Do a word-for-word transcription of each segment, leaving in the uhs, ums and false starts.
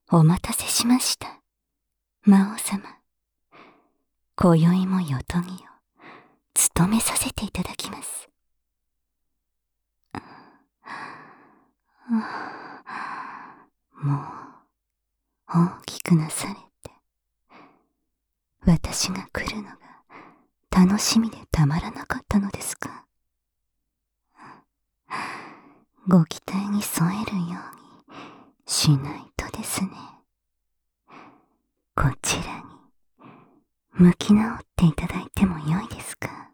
お待たせしました、魔王様。今宵もよとぎを務めさせていただきます。もう大きくなされて、私が来るのが楽しみでたまらなかったのですか。ご期待に添えるようにしないとですね。こちらに向き直っていただいてもよいですか。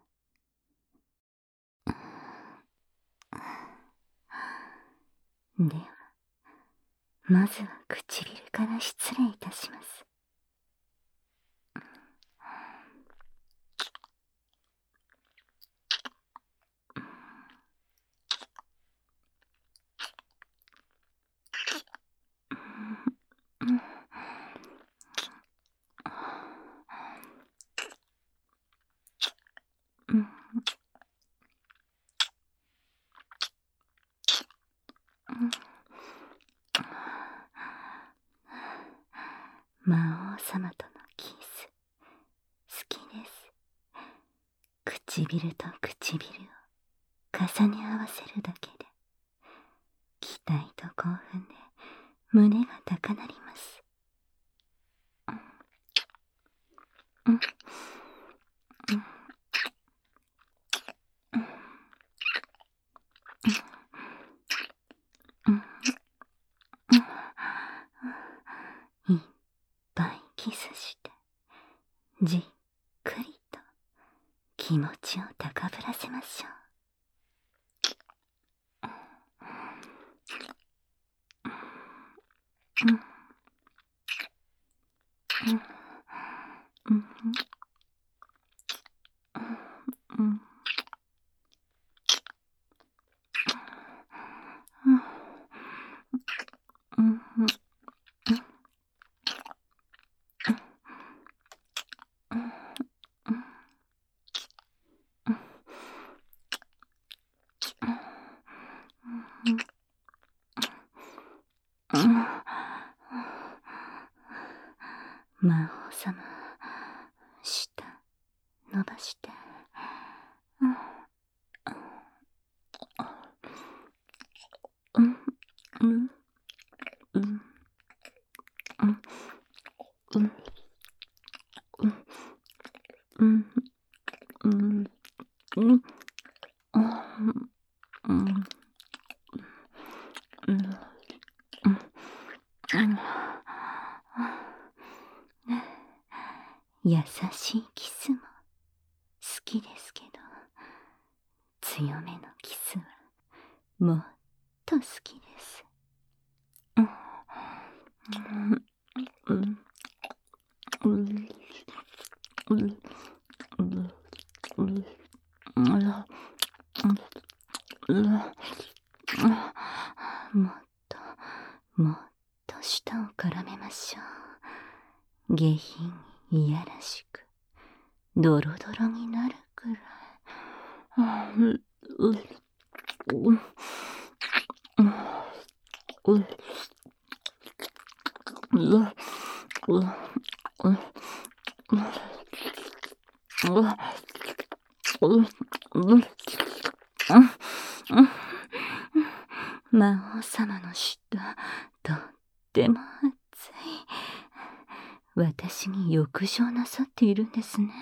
では、まずは唇から失礼いたします。魔王様とのキス、好きです。唇と唇を重ね合わせるだけで、期待と興奮で胸が高鳴ります。うんうんいっぱいキスして、じっくりと気持ちを高ぶらせましょう。うんうんうんうんうん魔王様、舌伸ばして、うんうんうんうんうんうんうんうん優しいキスも好きですけど、強めのキスはもっと好きです。うんうんうんうんうんうんもっともっと舌を絡めましょう。下品いやらしくドロドロになるくらい。うんうんうんうん魔王様の舌、とっても熱い。私に浴場なさっているんですね。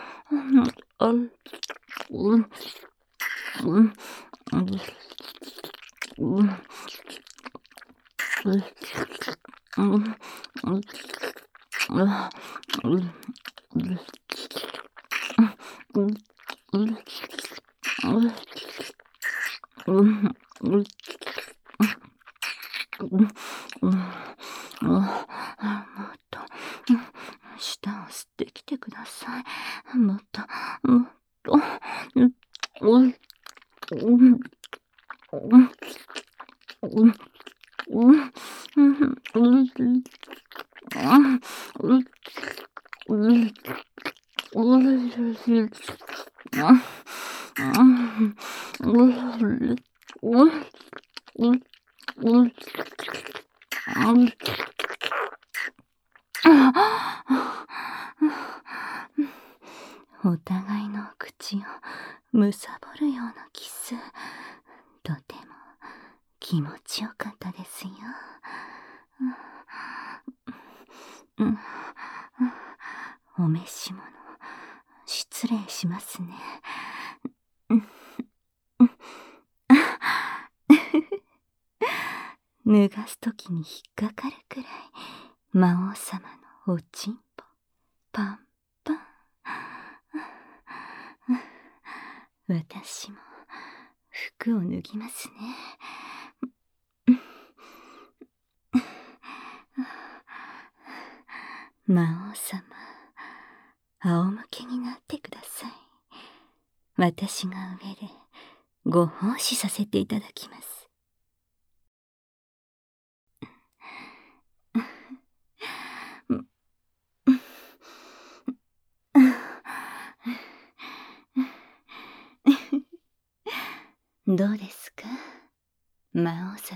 もっと舌を吸ってきてください。もっともっとうんうんうんるようなキス、とても気持ちよかったですよ。うん、うん、お召し物、失礼しますね。脱がすときに引っかかるくらい魔王様のおちんぽパンパン。私も服を脱ぎますね。魔王様、仰向けになってください。私が上でご奉仕させていただきます。どうですか、魔王様。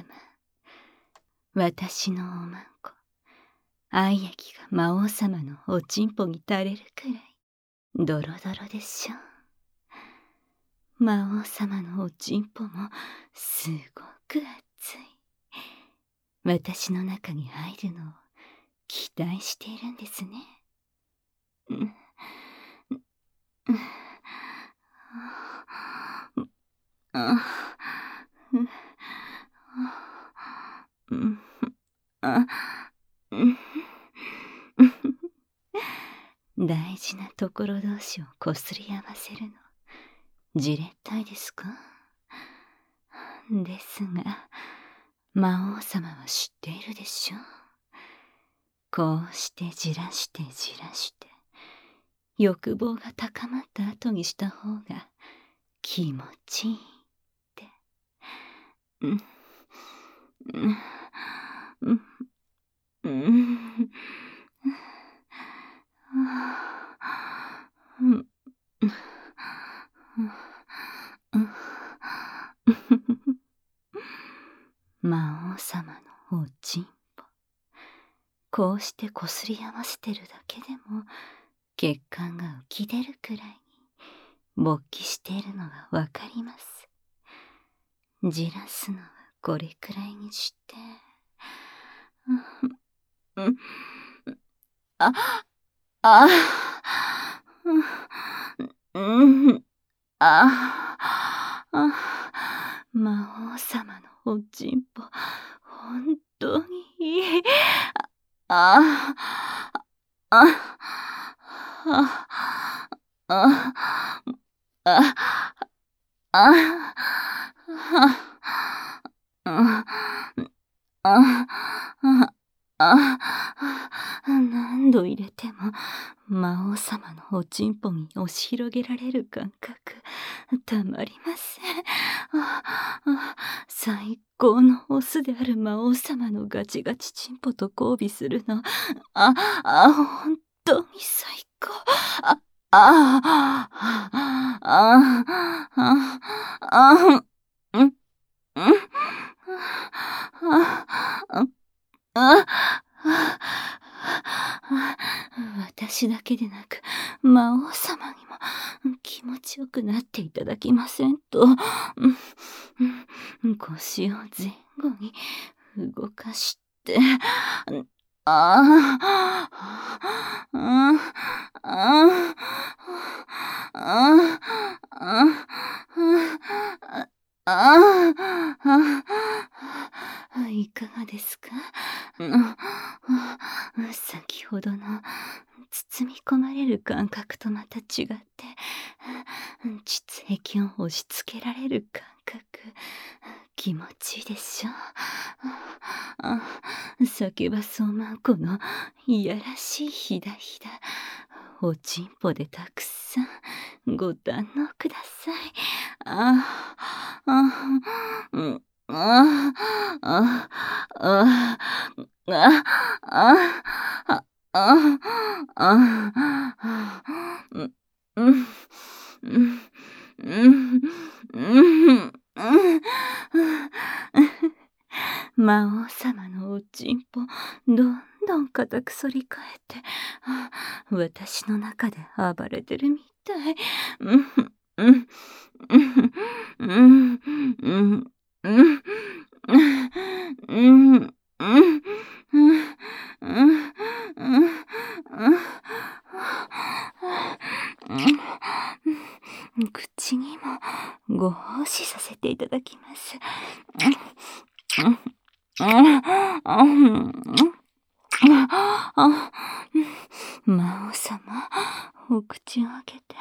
私のおまんこ、愛液が魔王様のおちんぽに垂れるくらいドロドロでしょう。魔王様のおちんぽもすごく熱い。私の中に入るのを期待しているんですね。うんうん大事なところ同士をこすり合わせるの、じれったいですか？ですが、魔王様は知っているでしょう。こうしてじらしてじらして、欲望が高まった後にした方が気持ちいいって。うん、うん、うん、うん、うん、魔王様のおちんぽ、こうしてこすり合わせてるだけでも血管が浮き出るくらいに勃起しているのがわかります。じらすのはこれくらいにして、うん、あ、あ、うん、あ、あ、魔王様のおちんぽ、本当にいい。あ、あ、あ、あ、あ、あ、あ、あ、あ、あ、何度入れても魔王様のおちんぽに押し広げられる感覚、たまりません。最高のオスである魔王様のガチガチチンポと交尾するの、あ、あ、本当に最高。あ、あ、あ、あ、あ、あ、あ、うん、うん、あ、私だけでなく魔王様にも気持ちよくなっていただきませんと、腰を前後に動かして、ああ、ああ、ああ、いかがですか？先ほどの包み込まれる感覚とまた違って、膣壁を押し付けられる感覚、気持ちいいでしょう。サキュバソーマンコのいやらしいひだひだ、おちんぽでたくさんご堪能ください。ああ、うん、ああ、ああ、ああ、ああ、ああ、うん、うん、うん、うん、うん、魔王様のおちんぽ、どんどん固く反り返って、私の中で暴れてるみたい。 うん、うん、うん、うん、うん、うん、口にもご奉仕させていただきます。魔王様、お口を開けて、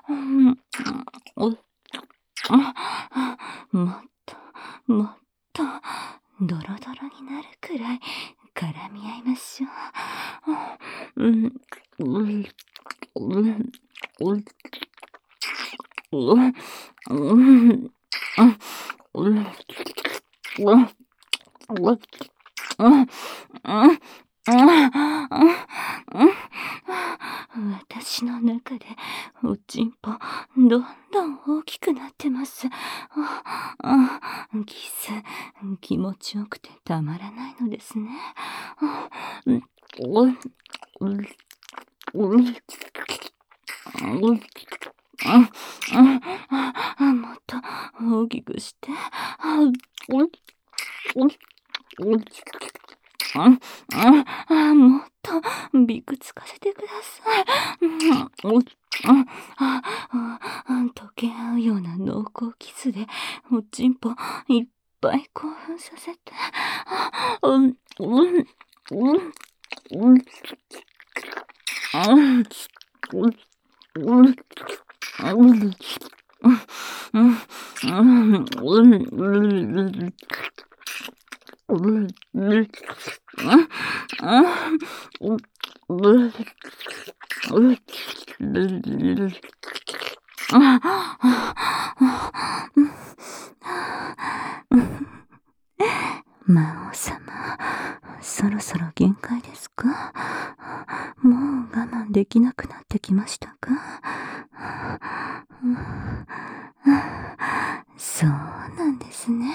もっと、もっと、ドロドロになるくらい絡み合いましょう。うん、うん、うん、うん、うん、うん、うん、私の中でおちんぽどんどん大きくなってます。キス気持ちよくてたまらないのですね。もっと大きくして。もっとびくつかせてください。溶け合うような濃厚キスでおちんぽいっぱい興奮させて。うんうんうんうん魔王様、そろそろ限界ですか？もう我慢できなくなってきましたか？そうなんですね。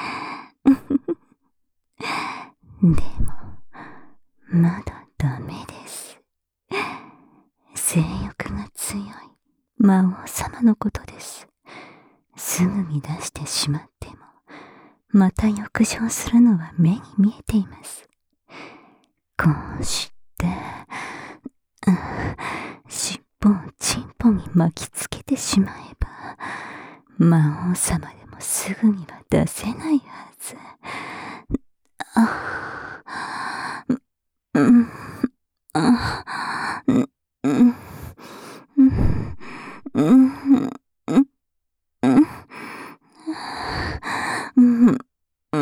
でも、まだダメです。性欲が強い魔王様のことです。すぐに出してしまっても、また浴場するのは目に見えています。こうして、うん、尻尾をチンポに巻きつけてしまえば、魔王様でもすぐには出せないはず。あ、うん、あ、うん、うん、うん、うん、うん、うん、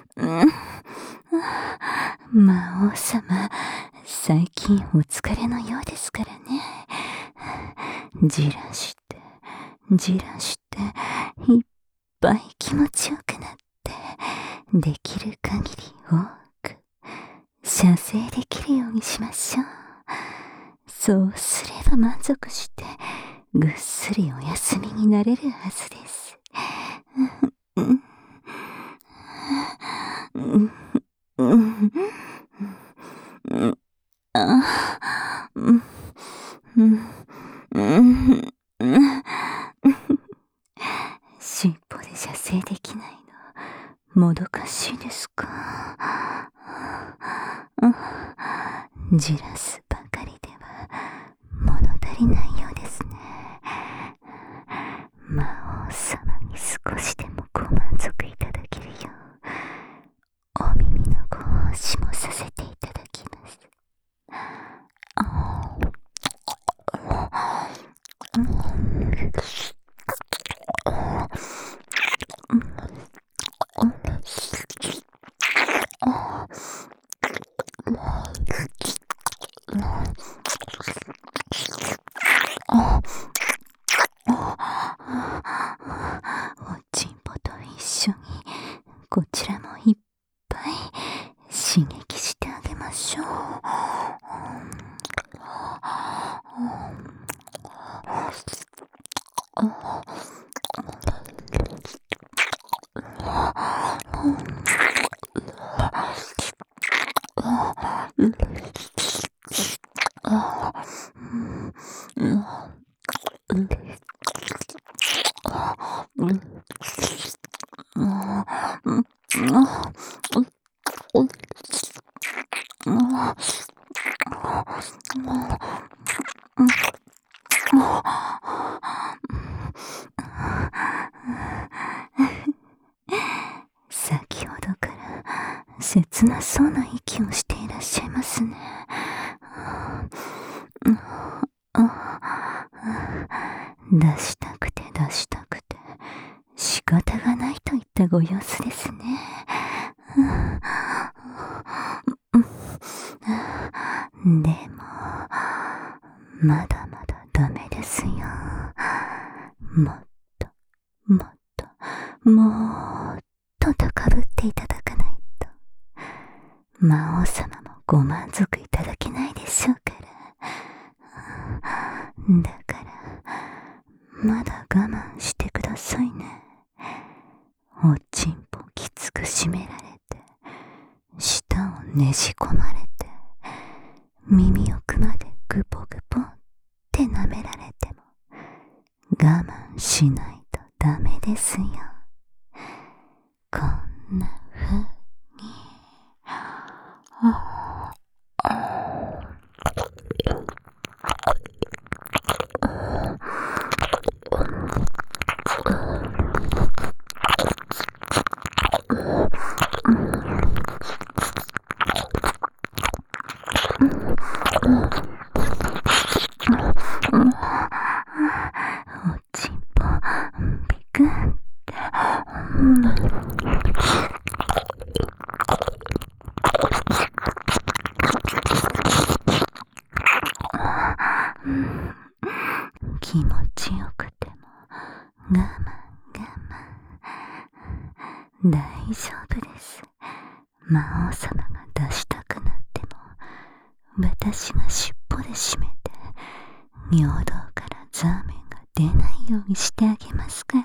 魔王様、最近お疲れのようですからね。じらして、じらして、いっぱい気持ちよくなって、できる限り多く、射精できるようにしましょう。そうすれば満足して、ぐっすりお休みになれるはずです。うんうんうんうんあうんうんうん尻尾で射精できないのもどかしいですか？じらすばかりでは物足りないようですね。魔王様に少しでもご満足いただけるようお耳のご奉仕もさせていただきます。おちんぽと一緒にこちらもいっぱい刺激してあげましょう。 先ほどから切なそうな息をしていらっしゃいますね。出したくて出したくて仕方がないといったご様子ですね。でもまだまだダメですよ。もっともっともっと高ぶっていただかないと魔王様もご満足いただけないでしょうから。だからまだ我慢してくださいね。おちんぽきつく締められて舌をねじ込まれて耳奥までグポグポって舐められても我慢しないとダメですよ。こんなふうにおちんぽビクンって気持ちよくても我慢我慢大丈夫です。魔王様が出したくなっても私が尻尾で締めて尿道からザーメンが出ないようにしてあげますから。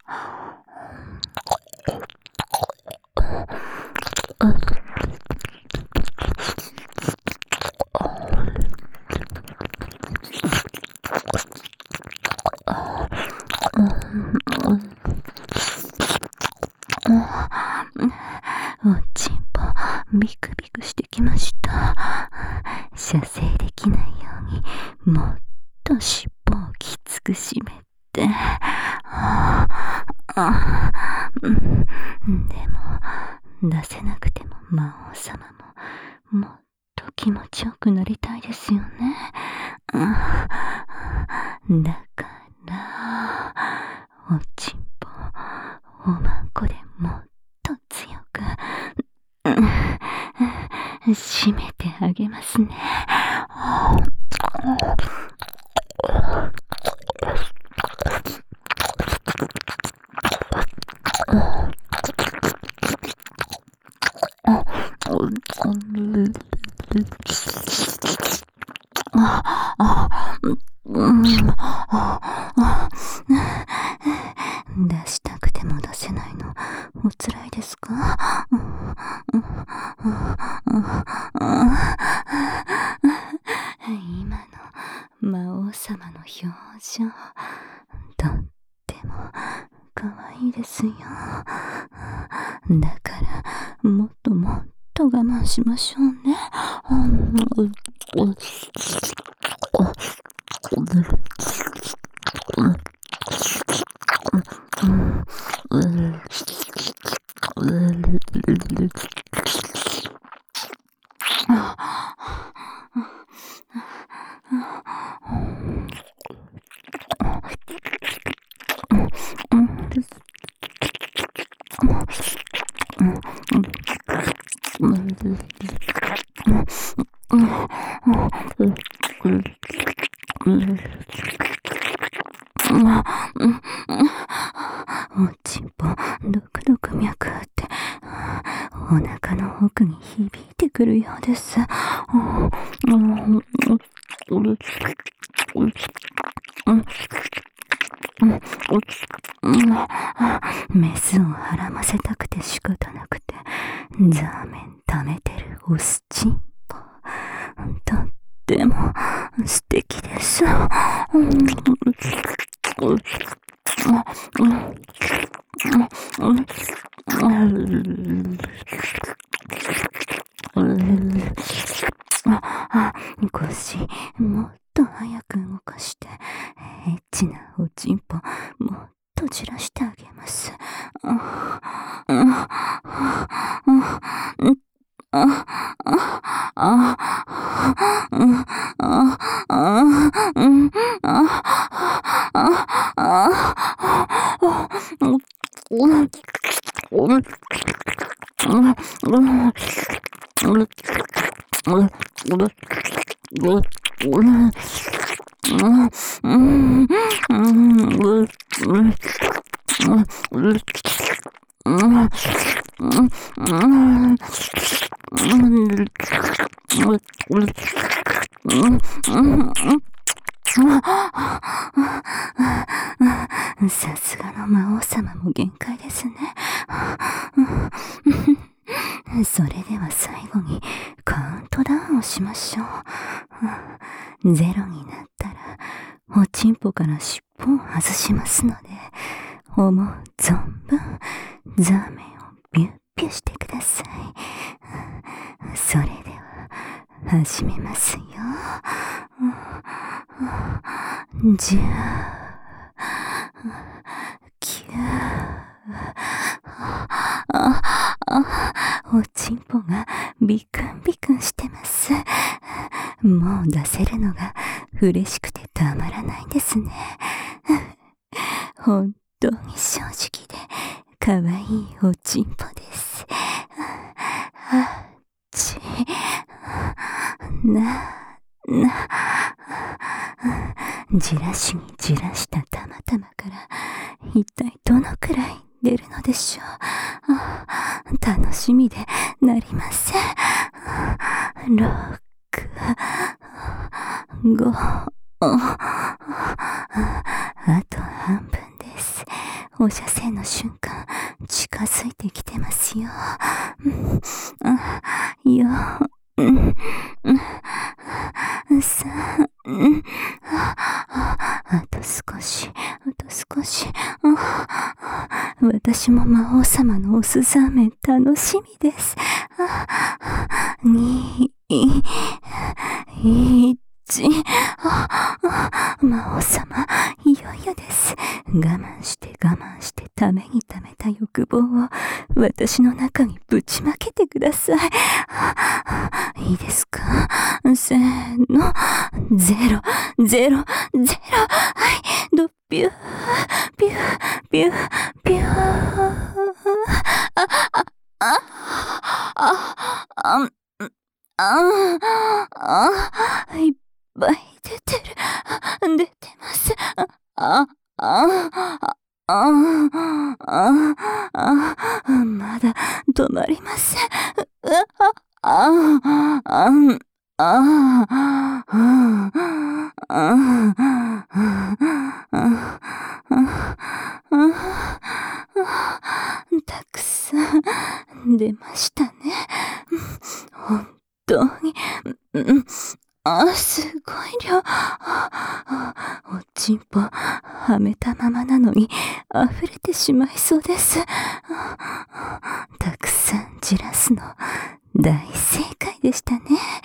おちんぽビクビクしてきました。射精できないようにもっと尻尾をきつく締めて、でも出せなくても魔王様ももっと気持ちよくなりたいですよね。だからおちんぽおまんこでもっと強く締めてあげますね。出したくても出せないのおつらいですか？今の魔王様の表情とってもかわいいですよ。だからもっともっと我慢しましょうね。おちんぽドクドク脈あってお腹の奥に響いてくるようです。メスをはらませたくて仕方なくてザーメン溜めてるオスチンポとっても素敵です。 腰、もっと早く動かして、エッチなおちんぽ、もっとじらしてあげます。さすがの魔王様も限界ですね。それでは最後にカウントダウンをしましょう。ゼロになったらおちんぽから尻尾を外しますので、思う存分ザーメンをビュッビュしてください。それでは始めますよ。じゃあキュー、おちんぽがビクンビクンしてます。もう出せるのが嬉しくてたまらないですね。本当に正直で可愛いおちんぽです。あっちななじらしにじらしたたまたまから一体どのくらい出るのでしょう。楽しみでなりません。ろく、ご、あと半分です。放射線の瞬間近づいてきてますよ。よ、さ、あと少し、あと少し。私も魔王様のお酢ザーメン楽しみです。に、いち、魔王様、いよいよです。我慢して我慢してためにためた欲望を私の中にぶちまけてください。いいですか？せーの、ゼロ、ゼロ、ゼロ、はい、ドビュー、ビュー、ビュー、ビュー。あ、あ、あ、あ、あ、あ、あ、いっぱい出てる。出てます。あ、あ、あ、あ、あ、あ、まだ止まりません。あ、あ、あ、あ、あ、たくさん出ましたね。本当に、あ、すごい量。おちんぽ、はめたままなのに溢れてしまいそうです。たくさんじらすの大正解でしたね。